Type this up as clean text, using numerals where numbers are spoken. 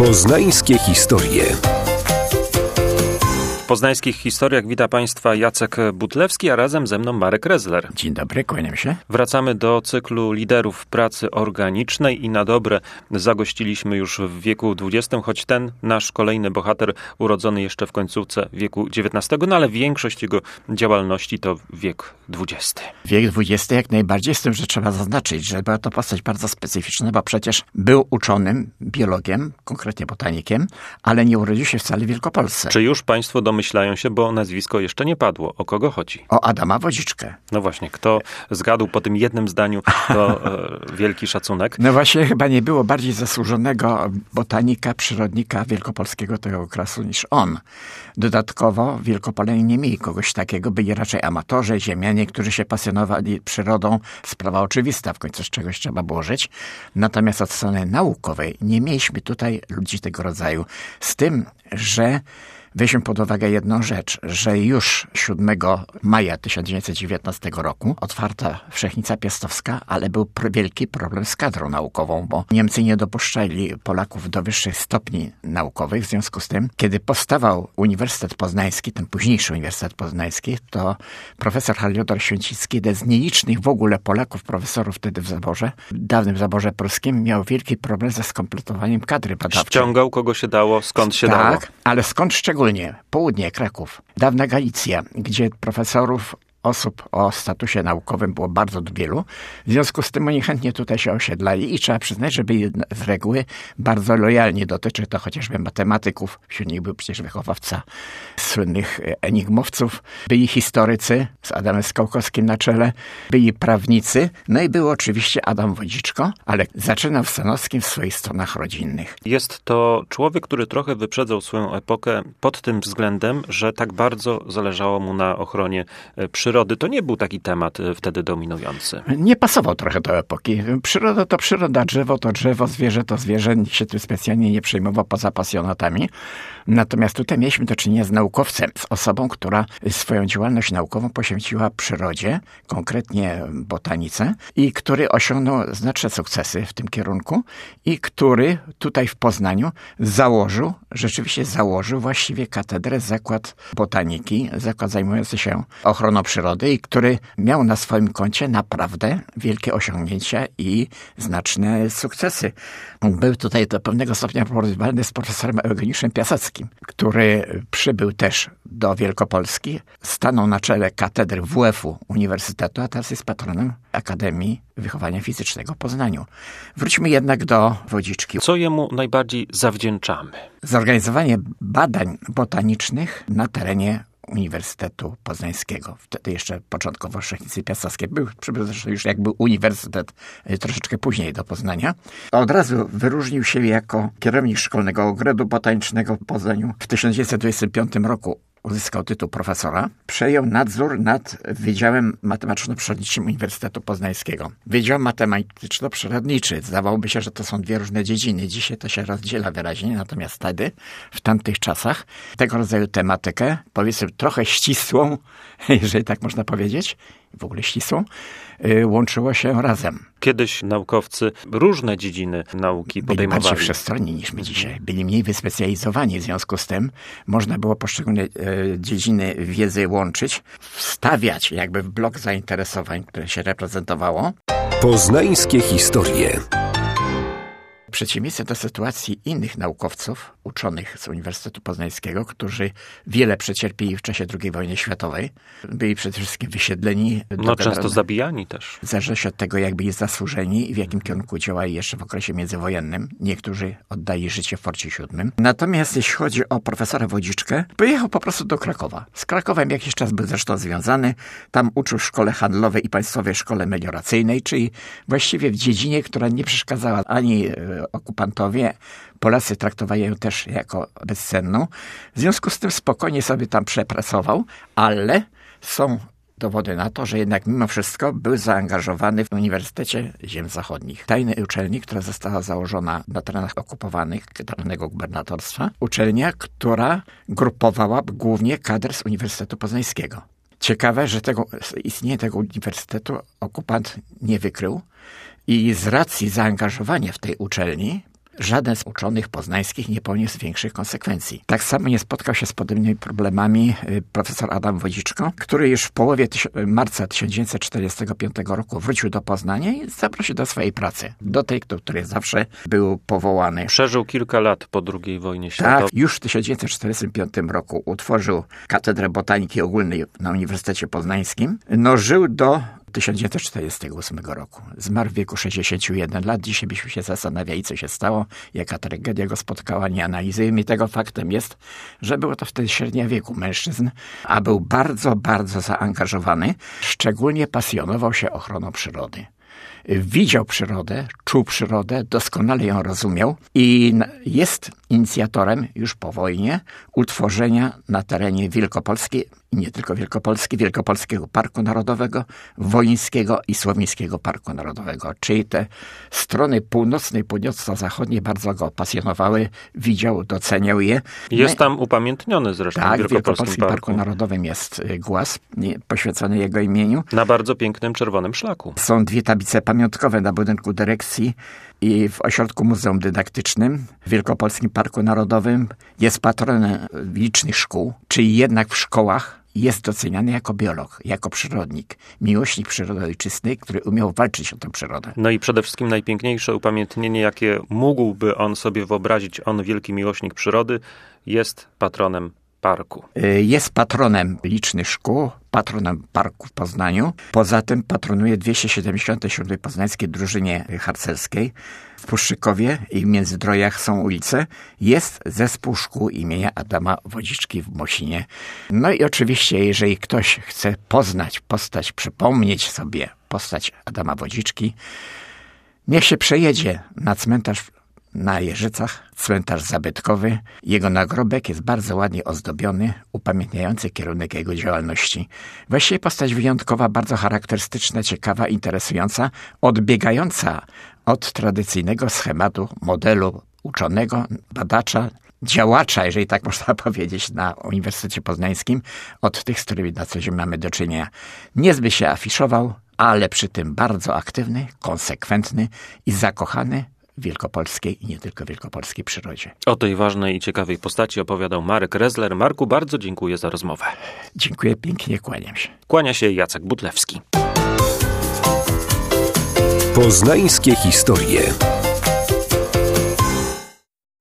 Poznańskie historie. W poznańskich historiach wita Państwa Jacek Butlewski, a razem ze mną Marek Rezler. Dzień dobry, kłaniam się. Wracamy do cyklu liderów pracy organicznej i na dobre zagościliśmy już w wieku XX, choć ten nasz kolejny bohater urodzony jeszcze w końcówce wieku XIX, no ale większość jego działalności to wiek XX. Wiek XX jak najbardziej, z tym, że trzeba zaznaczyć, że była to postać bardzo specyficzna, bo przecież był uczonym, biologiem, konkretnie botanikiem, ale nie urodził się wcale w Wielkopolsce. Czy już Państwo domyślają się, bo nazwisko jeszcze nie padło. O kogo chodzi? O Adama Wodziczkę. No właśnie, kto zgadł po tym jednym zdaniu, to wielki szacunek. No właśnie, chyba nie było bardziej zasłużonego botanika, przyrodnika wielkopolskiego tego okresu niż on. Dodatkowo Wielkopolanie nie mieli kogoś takiego, byli raczej amatorzy, ziemianie, którzy się pasjonowali przyrodą. Sprawa oczywista, w końcu z czegoś trzeba było żyć. Natomiast od strony naukowej nie mieliśmy tutaj ludzi tego rodzaju. Z tym, że weźmy pod uwagę jedną rzecz, że już 7 maja 1919 roku otwarta Wszechnica Piastowska, ale był wielki problem z kadrą naukową, bo Niemcy nie dopuszczali Polaków do wyższych stopni naukowych. W związku z tym, kiedy powstawał Uniwersytet Poznański, ten późniejszy Uniwersytet Poznański, to profesor Heliodor Święcicki, jeden z nielicznych w ogóle Polaków, profesorów wtedy w zaborze, dawnym zaborze pruskim, miał wielki problem ze skompletowaniem kadry badawczej. Ściągał kogo się dało, skąd się dało. Tak, ale skąd szczególnie? Południe, Kraków, dawna Galicja, gdzie profesorów, osób o statusie naukowym było bardzo wielu. W związku z tym oni chętnie tutaj się osiedlali i trzeba przyznać, że byli z reguły bardzo lojalni. Dotyczy to chociażby matematyków, wśród nich był przecież wychowawca słynnych enigmowców, byli historycy z Adamem Skałkowskim na czele, byli prawnicy, no i był oczywiście Adam Wodziczko, ale zaczynał w Sanockim w swoich stronach rodzinnych. Jest to człowiek, który trochę wyprzedzał swoją epokę pod tym względem, że tak bardzo zależało mu na ochronie przyrody. To nie był taki temat wtedy dominujący. Nie pasował trochę do epoki. Przyroda to przyroda, drzewo to drzewo, zwierzę to zwierzę. Nikt się tym specjalnie nie przejmował poza pasjonatami. Natomiast tutaj mieliśmy do czynienia z naukowcem, z osobą, która swoją działalność naukową poświęciła przyrodzie, konkretnie botanice, i który osiągnął znaczne sukcesy w tym kierunku i który tutaj w Poznaniu rzeczywiście założył właściwie katedrę, zakład botaniki, zakład zajmujący się ochroną przyrody i który miał na swoim koncie naprawdę wielkie osiągnięcia i znaczne sukcesy. Był tutaj do pewnego stopnia porównywalny z profesorem Eugeniuszem Piaseckim, który przybył też do Wielkopolski, stanął na czele katedry WF-u Uniwersytetu, a teraz jest patronem Akademii Wychowania Fizycznego w Poznaniu. Wróćmy jednak do Wodziczki. Co jemu najbardziej zawdzięczamy? Zorganizowanie badań botanicznych na terenie Uniwersytetu Poznańskiego. Wtedy jeszcze początkowo w Wszechnicy Piastowskiej. Przybył zresztą już jakby uniwersytet troszeczkę później do Poznania. Od razu wyróżnił się jako kierownik Szkolnego Ogrodu Botanicznego w Poznaniu. W 1925 roku uzyskał tytuł profesora. Przejął nadzór nad Wydziałem Matematyczno-Przyrodniczym Uniwersytetu Poznańskiego. Wydział Matematyczno-Przyrodniczy. Zdawałoby się, że to są dwie różne dziedziny. Dzisiaj to się rozdziela wyraźnie, natomiast wtedy, w tamtych czasach, tego rodzaju tematykę, powiedzmy trochę ścisłą, jeżeli tak można powiedzieć, w ogóle ścisłą, łączyło się razem. Kiedyś naukowcy różne dziedziny nauki podejmowali. Byli bardziej wszechstronni niż my dzisiaj. Byli mniej wyspecjalizowani. W związku z tym można było poszczególne dziedziny wiedzy łączyć, wstawiać jakby w blok zainteresowań, które się reprezentowało. Poznańskie historie. W przeciwieństwie do sytuacji innych naukowców, uczonych z Uniwersytetu Poznańskiego, którzy wiele przecierpili w czasie II wojny światowej, byli przede wszystkim wysiedleni. Często zabijani też. W zależności od tego, jak byli zasłużeni i w jakim kierunku działali jeszcze w okresie międzywojennym. Niektórzy oddali życie w Forcie 7. Natomiast jeśli chodzi o profesora Wodziczkę, pojechał po prostu do Krakowa. Z Krakowem jakiś czas był zresztą związany. Tam uczył w Szkole Handlowej i Państwowej Szkole Melioracyjnej, czyli właściwie w dziedzinie, która nie przeszkadzała ani okupantowi. Polacy traktowali ją też jako bezcenną. W związku z tym spokojnie sobie tam przepracował, ale są dowody na to, że jednak mimo wszystko był zaangażowany w Uniwersytecie Ziem Zachodnich. Tajnej uczelni, która została założona na terenach okupowanych Generalnego Gubernatorstwa. Uczelnia, która grupowała głównie kadr z Uniwersytetu Poznańskiego. Ciekawe, że istnienie tego uniwersytetu okupant nie wykrył i z racji zaangażowania w tej uczelni żaden z uczonych poznańskich nie poniósł większych konsekwencji. Tak samo nie spotkał się z podobnymi problemami profesor Adam Wodziczko, który już w połowie marca 1945 roku wrócił do Poznania i zaprosił do swojej pracy. Do tej, do której zawsze był powołany. Przeżył kilka lat po II wojnie światowej. Tak, już w 1945 roku utworzył Katedrę Botaniki Ogólnej na Uniwersytecie Poznańskim. Żył do 1948 roku. Zmarł w wieku 61 lat. Dzisiaj byśmy się zastanawiali, co się stało, jaka tragedia go spotkała. Nie analizujemy tego. Faktem jest, że było to wtedy średnia wieku mężczyzn, a był bardzo, bardzo zaangażowany. Szczególnie pasjonował się ochroną przyrody. Widział przyrodę, czuł przyrodę, doskonale ją rozumiał i jest inicjatorem już po wojnie utworzenia na terenie Wielkopolski i nie tylko Wielkopolski, Wielkopolskiego Parku Narodowego, Wołyńskiego i Słowińskiego Parku Narodowego. Czyli te strony północne i północno-zachodnie bardzo go pasjonowały, widział, doceniał je. Jest tam upamiętniony zresztą tak, w Wielkopolskim Parku Narodowym jest głaz poświęcony jego imieniu. Na bardzo pięknym czerwonym szlaku. Są 2 tablice pamiątkowe na budynku dyrekcji i w ośrodku Muzeum Dydaktycznym w Wielkopolskim Parku Narodowym. Jest patronem licznych szkół, czyli jednak w szkołach jest doceniany jako biolog, jako przyrodnik, miłośnik przyrody ojczystej, który umiał walczyć o tę przyrodę. No i przede wszystkim najpiękniejsze upamiętnienie, jakie mógłby on sobie wyobrazić, on wielki miłośnik przyrody, jest patronem parku. Jest patronem licznych szkół, patronem parku w Poznaniu. Poza tym patronuje 277. Poznańskiej Drużynie Harcerskiej. W Puszczykowie i w Międzydrojach są ulice. Jest zespół szkół imienia Adama Wodziczki w Mosinie. No i oczywiście, jeżeli ktoś chce poznać postać, przypomnieć sobie postać Adama Wodziczki, niech się przejedzie na cmentarz na Jeżycach, cmentarz zabytkowy. Jego nagrobek jest bardzo ładnie ozdobiony, upamiętniający kierunek jego działalności. Właściwie postać wyjątkowa, bardzo charakterystyczna, ciekawa, interesująca, odbiegająca od tradycyjnego schematu, modelu uczonego, badacza, działacza, jeżeli tak można powiedzieć, na Uniwersytecie Poznańskim, od tych, z którymi na co dzień mamy do czynienia. Niezbyt się afiszował, ale przy tym bardzo aktywny, konsekwentny i zakochany w wielkopolskiej i nie tylko wielkopolskiej przyrodzie. O tej ważnej i ciekawej postaci opowiadał Marek Rezler. Marku, bardzo dziękuję za rozmowę. Dziękuję pięknie, kłaniam się. Kłania się Jacek Butlewski. Poznańskie historie.